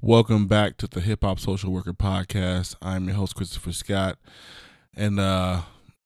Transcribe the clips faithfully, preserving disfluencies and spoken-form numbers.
Welcome back to the Hip Hop Social Worker Podcast. I'm your host, Christopher Scott, and uh,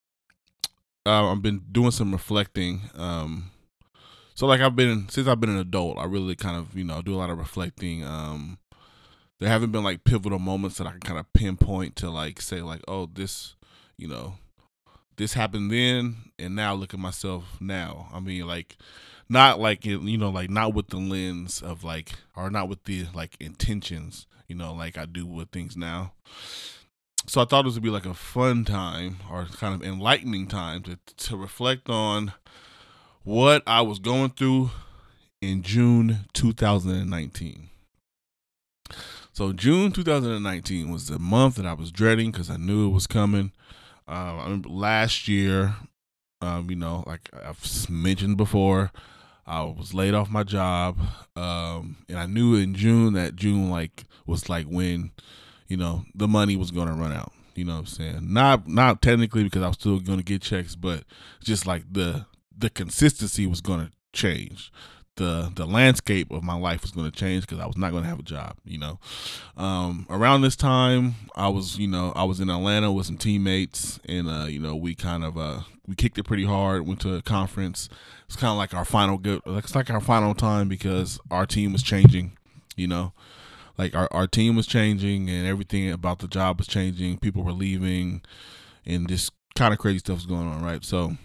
uh, I've been doing some reflecting. Um, so, like, I've been since I've been an adult, I really kind of you know do a lot of reflecting. Um, there haven't been like pivotal moments that I can kind of pinpoint to like say like, oh, this, you know, this happened then, and now look at myself now. I mean, like, not like you know, like not with the lens of like, or not with the like intentions, you know, like I do with things now. So I thought this would be like a fun time or kind of enlightening time to to reflect on what I was going through in June two thousand nineteen. So June two thousand nineteen was the month that I was dreading because I knew it was coming. Uh, I remember last year, um, you know, like I've mentioned before, I was laid off my job, um, and I knew in June that June like was like when, you know, the money was going to run out. You know what I'm saying? Not not technically because I was still going to get checks, but just like the the consistency was going to change. The the landscape of my life was going to change because I was not going to have a job. You know, um, around this time, I was you know I was in Atlanta with some teammates, and uh, you know we kind of uh, we kicked it pretty hard. Went to a conference. It's kind of like our final good. It's like our final time because our team was changing. You know, like our our team was changing, and everything about the job was changing. People were leaving, and just kind of crazy stuff was going on. Right, so,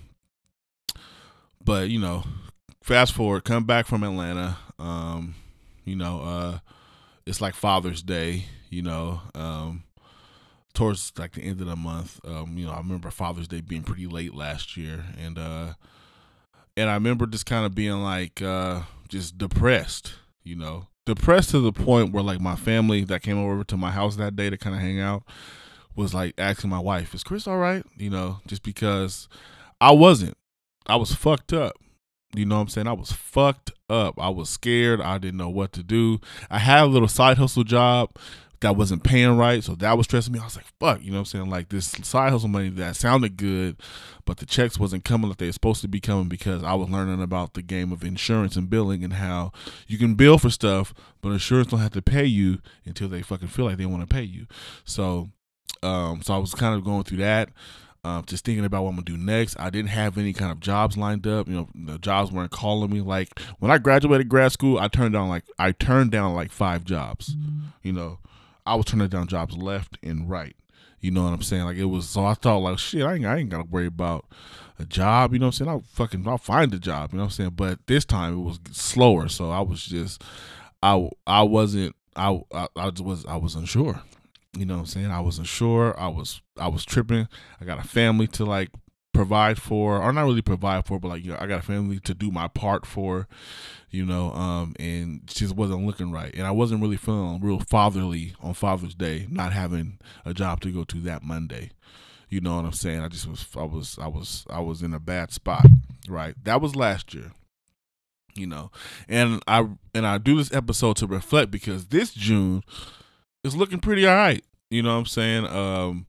but you know. Fast forward, come back from Atlanta. Um, you know, uh, it's like Father's Day. You know, um, towards like the end of the month. Um, you know, I remember Father's Day being pretty late last year, and uh, and I remember just kind of being like uh, just depressed. You know, depressed to the point where like my family that came over to my house that day to kind of hang out was like asking my wife, "Is Chris all right?" You know, just because I wasn't. I was fucked up. You know what I'm saying? I was fucked up. I was scared. I didn't know what to do. I had a little side hustle job that wasn't paying right, so that was stressing me. I was like, fuck, you know what I'm saying? Like this side hustle money that sounded good, but the checks wasn't coming like they were supposed to be coming because I was learning about the game of insurance and billing and how you can bill for stuff, but insurance don't have to pay you until they fucking feel like they want to pay you. So, um, so I was kind of going through that. Um, just thinking about what I'm gonna do next. I didn't have any kind of jobs lined up. You know, the jobs weren't calling me. Like when I graduated grad school, I turned down like I turned down like five jobs. Mm-hmm. You know, I was turning down jobs left and right. You know what I'm saying? Like it was. So I thought like shit. I ain't, I ain't gotta worry about a job. You know what I'm saying? I'll fucking I'll find a job. You know what I'm saying? But this time it was slower. So I was just I I wasn't I I, I was I was unsure. You know what I'm saying? I wasn't sure. I was I was tripping. I got a family to like provide for, or not really provide for, but like you know, I got a family to do my part for, you know, um, and it just wasn't looking right. And I wasn't really feeling real fatherly on Father's Day, not having a job to go to that Monday. You know what I'm saying? I just was I was I was I was in a bad spot. Right. That was last year. You know. And I and I do this episode to reflect because this June it's looking pretty all right. You know what I'm saying? Um,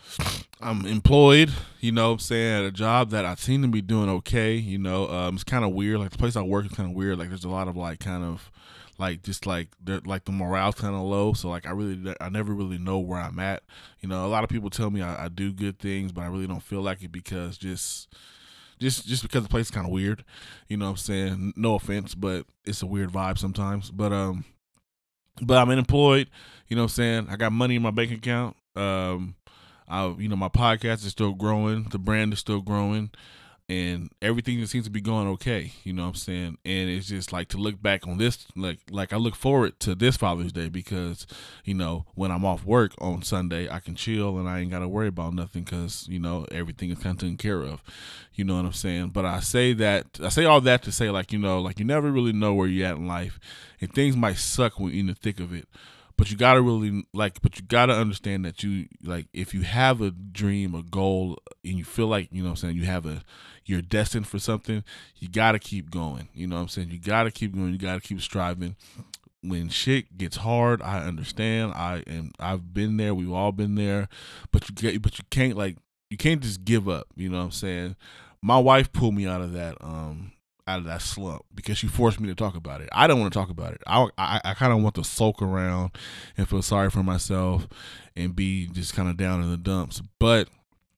I'm employed, you know what I'm saying, at a job that I seem to be doing okay. You know, um, it's kind of weird. Like the place I work is kind of weird. Like there's a lot of like kind of like just like like the morale's kind of low. So like I really I never really know where I'm at. You know, a lot of people tell me I, I do good things, but I really don't feel like it because just just just because the place is kind of weird. You know what I'm saying? No offense, but it's a weird vibe sometimes. But um. But I'm unemployed, you know what I'm saying? I got money in my bank account. Um, I, you know, my podcast is still growing. The brand is still growing. And everything just seems to be going okay, you know what I'm saying? And it's just like to look back on this, like like I look forward to this Father's Day because, you know, when I'm off work on Sunday, I can chill and I ain't got to worry about nothing because, you know, everything is kind of taken care of, you know what I'm saying? But I say that, I say all that to say like, you know, like you never really know where you're at in life and things might suck when you're in the thick of it. But you gotta really like, but you gotta understand that you like, if you have a dream, a goal, and you feel like, you know what I'm saying, you have a, you're destined for something, you gotta keep going. You know what I'm saying? You gotta keep going, you gotta keep striving. When shit gets hard, I understand. I am, I've been there, we've all been there, but you get, but you can't like, you can't just give up, you know what I'm saying? My wife pulled me out of that, um, out of that slump because she forced me to talk about it. I don't want to talk about it. I I, I kind of want to sulk around and feel sorry for myself and be just kind of down in the dumps. But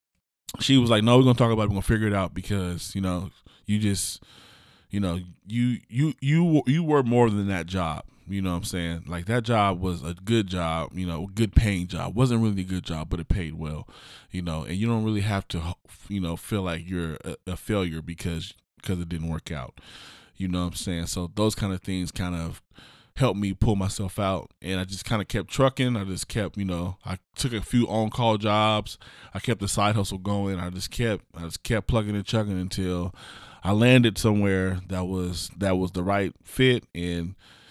she was like, "No, we're gonna talk about it. We're gonna figure it out because you know you just you know you you you you were more than that job." You know what I'm saying? Like, that job was a good job, you know, good paying job. Wasn't really a good job, but it paid well, you know, and you don't really have to, you know, feel like you're a, a failure because because it didn't work out. You know what I'm saying? So those kind of things kind of helped me pull myself out, and I just kind of kept trucking. I just kept, you know, I took a few on-call jobs. I kept the side hustle going. I just kept, I just kept plugging and chugging until I landed somewhere that was that was the right fit, and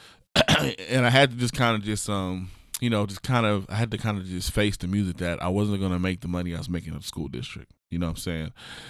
and I had to just kind of just um you know just kind of I had to kind of just face the music that I wasn't gonna make the money I was making in the school district. You know what I'm saying?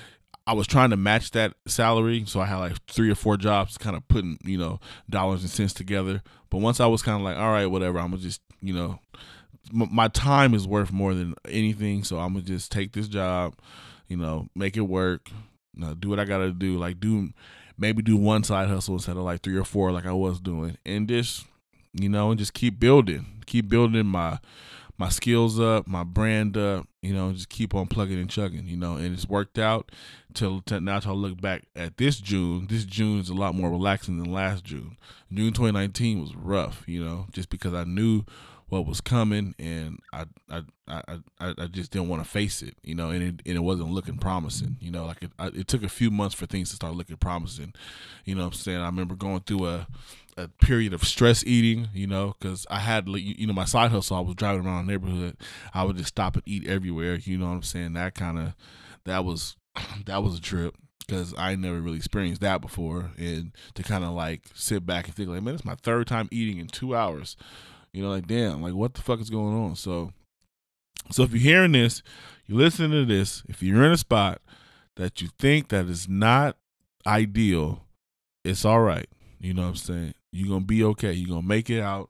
I was trying to match that salary, so I had like three or four jobs, kind of putting you know dollars and cents together. But once I was kind of like, all right, whatever, I'm gonna just you know m- my time is worth more than anything, so I'm gonna just take this job, you know, make it work, you know, do what I gotta do, like do. Maybe do one side hustle instead of like three or four like I was doing, and just you know, and just keep building, keep building my my skills up, my brand up, you know, just keep on plugging and chugging, you know, and it's worked out till, till now. Till I look back at this June, this June is a lot more relaxing than last June. June twenty nineteen was rough, you know, just because I knew what was coming, and I I I, I, I just didn't want to face it, you know, and it, and it wasn't looking promising, you know, like it, I, it took a few months for things to start looking promising, you know what I'm saying? I remember going through a, a period of stress eating, you know, because I had, you know, my side hustle, I was driving around the neighborhood, I would just stop and eat everywhere, you know what I'm saying? That kind of, that was, that was a trip. Because I never really experienced that before, and to kind of like sit back and think like, man, it's my third time eating in two hours. You know, like, damn, like, what the fuck is going on? So, so if you're hearing this, you're listening to this, if you're in a spot that you think that is not ideal, it's all right. You know what I'm saying? You're going to be okay. You're going to make it out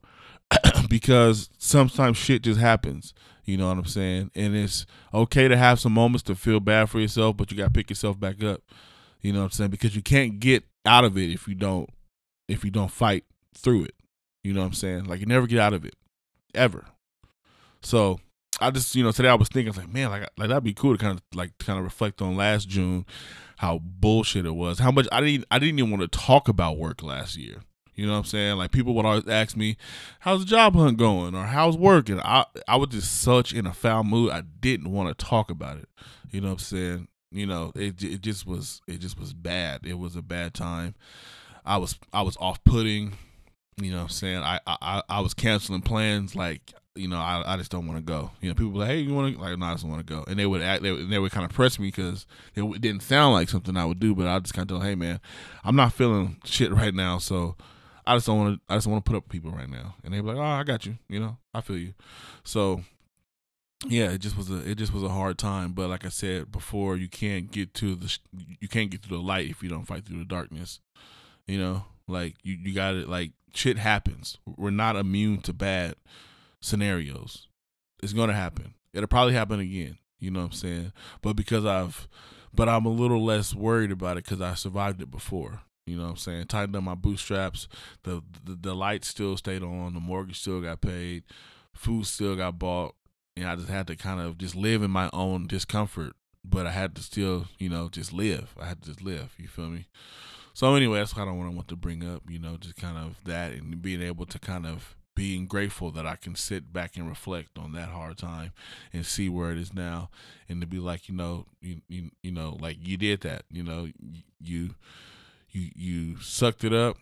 because sometimes shit just happens. You know what I'm saying? And it's okay to have some moments to feel bad for yourself, but you got to pick yourself back up. You know what I'm saying? Because you can't get out of it if you don't, if you don't fight through it. You know what I'm saying? Like, you never get out of it, ever. So I just, you know, today I was thinking, like, man, like, like that'd be cool to kind of like kind of reflect on last June, how bullshit it was, how much I didn't, I didn't even want to talk about work last year. You know what I'm saying? Like, people would always ask me, how's the job hunt going, or how's work? And I, I was just such in a foul mood. I didn't want to talk about it. You know what I'm saying? You know, it, it just was, it just was bad. It was a bad time. I was, I was off-putting. You know what I'm saying? I, I, I was canceling plans, like, you know, I, I just don't want to go. You know, people were like, hey, you want to, like, no, I just want to go. And they would act, they, would- they would kind of press me because it, it didn't sound like something I would do, but I just kind of tell them, hey, man, I'm not feeling shit right now, so I just don't want to, I just want to put up with people right now. And they were like, oh, I got you, you know, I feel you. So, yeah, it just was a, it just was a hard time. But like I said before, you can't get to the, you can't get to the light if you don't fight through the darkness, you know? Like, you, you got to, like, shit happens. We're not immune to bad scenarios. It's going to happen. It'll probably happen again. You know what I'm saying? But because I've, but I'm a little less worried about it because I survived it before. You know what I'm saying? Tightened up my bootstraps. The, the, the lights still stayed on. The mortgage still got paid. Food still got bought. And I just had to kind of just live in my own discomfort. But I had to still, you know, just live. I had to just live. You feel me? So anyway, that's kind of what I want to bring up, you know, just kind of that and being able to kind of being grateful that I can sit back and reflect on that hard time and see where it is now, and to be like, you know, you you, you know, like you did that, you know, you you you sucked it up,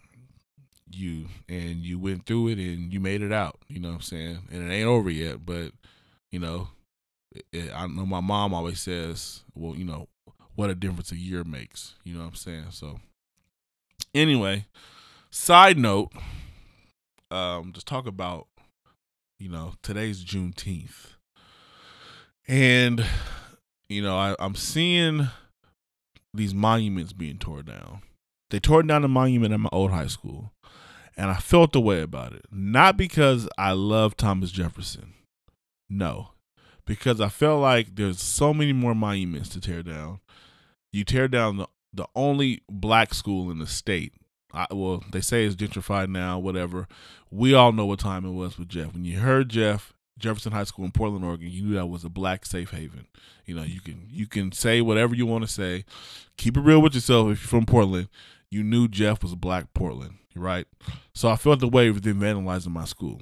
you and you went through it and you made it out, you know what I'm saying? And it ain't over yet, but you know, it, it, I know my mom always says, well, you know, what a difference a year makes, you know what I'm saying? So. Anyway, side note, um, just talk about, you know, today's Juneteenth. And, you know, I, I'm seeing these monuments being torn down. They tore down the monument at my old high school, and I felt the way about it. Not because I love Thomas Jefferson. No. Because I felt like there's so many more monuments to tear down. You tear down the the only black school in the state. I, well, they say it's gentrified now, whatever. We all know what time it was with Jeff. When you heard Jeff, Jefferson High School in Portland, Oregon, you knew that was a black safe haven. You know, you can you can say whatever you want to say. Keep it real with yourself. If you're from Portland, you knew Jeff was a black Portland, right? So I felt the way of them vandalizing my school.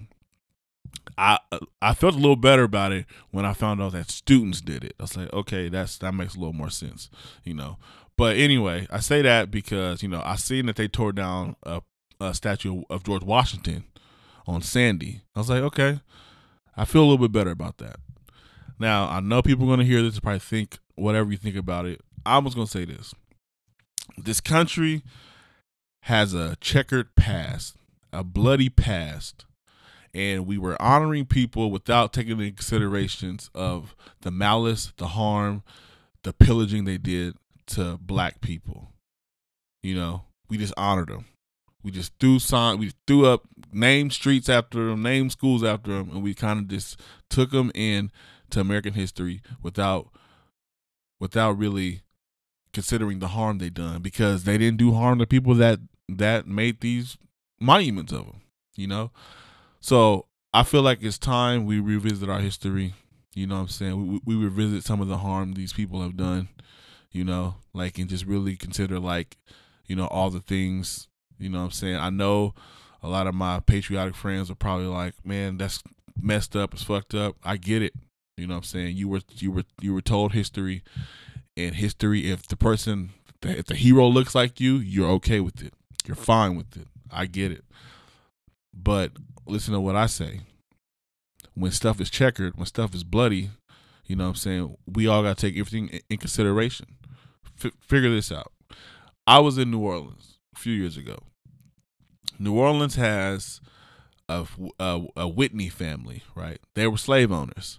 I I felt a little better about it when I found out that students did it. I was like, okay, that's that makes a little more sense, you know. But anyway, I say that because, you know, I seen that they tore down a, a statue of George Washington on Sandy. I was like, okay, I feel a little bit better about that. Now, I know people are going to hear this and probably think whatever you think about it. I'm just going to say this. This country has a checkered past, a bloody past, and we were honoring people without taking into considerations of the malice, the harm, the pillaging they did to black people. You know, we just honored them. We just threw sign, we threw up named streets after them, named schools after them, and we kind of just took them in to American history without without really considering the harm they done, because they didn't do harm to people that that made these monuments of them. You know, so I feel like it's time we revisit our history. You know what I'm saying? We, we revisit some of the harm these people have done. You know, like, and just really consider, like, you know, all the things. You know what I'm saying? I know a lot of my patriotic friends are probably like, man, that's messed up, it's fucked up. I get it. You know what I'm saying? You were you were you were told history, and history, if the person, if the hero looks like you, you're okay with it. You're fine with it. I get it. But listen to what I say. When stuff is checkered, when stuff is bloody, you know what I'm saying, we all got to take everything in consideration. F- figure this out. I was in New Orleans a few years ago. New Orleans has a, a, a Whitney family, right? They were slave owners.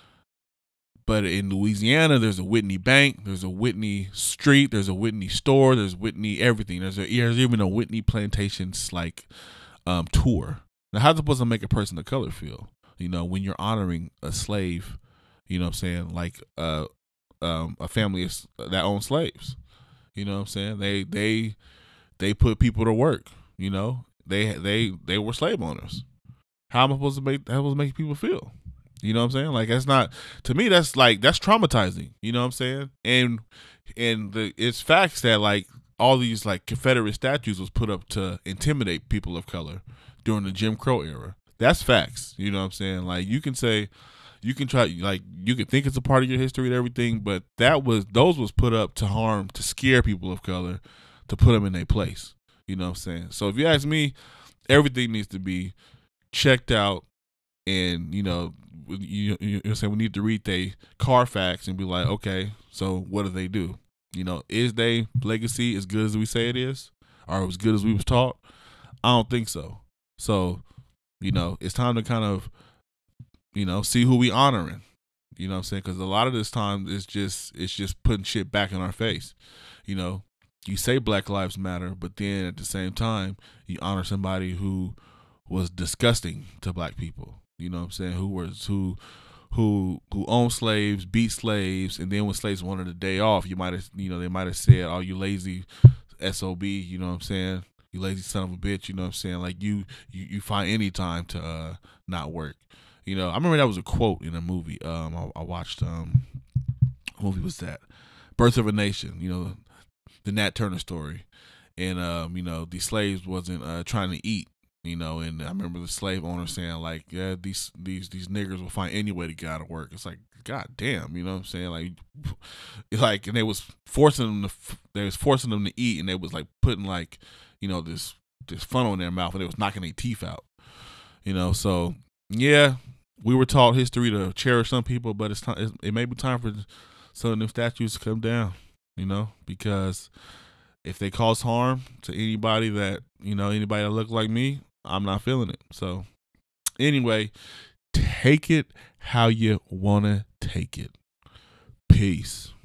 But in Louisiana, there's a Whitney Bank, there's a Whitney Street, there's a Whitney store, there's Whitney everything. There's, a, there's even a Whitney Plantations like um, tour. Now, how's it supposed to make a person of color feel? You know, when you're honoring a slave, you know what I'm saying, like uh, um, a family that owns slaves. You know what I'm saying? They they they put people to work. You know, they they they were slave owners. How am I supposed to make how am I supposed to make people feel? You know what I'm saying? Like, that's not, to me, that's like, that's traumatizing. You know what I'm saying? And and the it's facts that, like, all these like Confederate statues was put up to intimidate people of color during the Jim Crow era. That's facts. You know what I'm saying? Like, you can say, you can try, like, you can think it's a part of your history and everything, but that was, those was put up to harm, to scare people of color, to put them in their place. You know what I'm saying? So if you ask me, everything needs to be checked out, and, you know, you, you know, saying we need to read their Carfax and be like, okay, so what do they do? You know, is their legacy as good as we say it is, or as good as we was taught? I don't think so. So, you know, it's time to kind of, you know, see who we honoring. You know what I'm saying? Because a lot of this time it's just it's just putting shit back in our face. You know, you say Black Lives Matter, but then at the same time you honor somebody who was disgusting to black people. You know what I'm saying? Who was who who who owned slaves, beat slaves, and then when slaves wanted a day off, you might have you know, they might have said, oh, you lazy S O B, you know what I'm saying? You lazy son of a bitch, you know what I'm saying? Like, you you, you find any time to uh, not work. You know, I remember that was a quote in a movie. Um I, I watched um what movie was that? Birth of a Nation, you know, the Nat Turner story. And um, you know, these slaves wasn't uh, trying to eat. You know, and I remember the slave owner saying, like, yeah, these these these niggers will find any way to get out of work. It's like, god damn, you know what I'm saying? Like, like, and they was forcing them to, they was forcing them to eat, and they was like putting like, you know, this this funnel in their mouth, and they was knocking their teeth out. You know, so yeah, we were taught history to cherish some people, but it's time. It may be time for some of them statues to come down. You know, because if they cause harm to anybody that, you know, anybody that look like me, I'm not feeling it. So anyway, take it how you want to take it. Peace.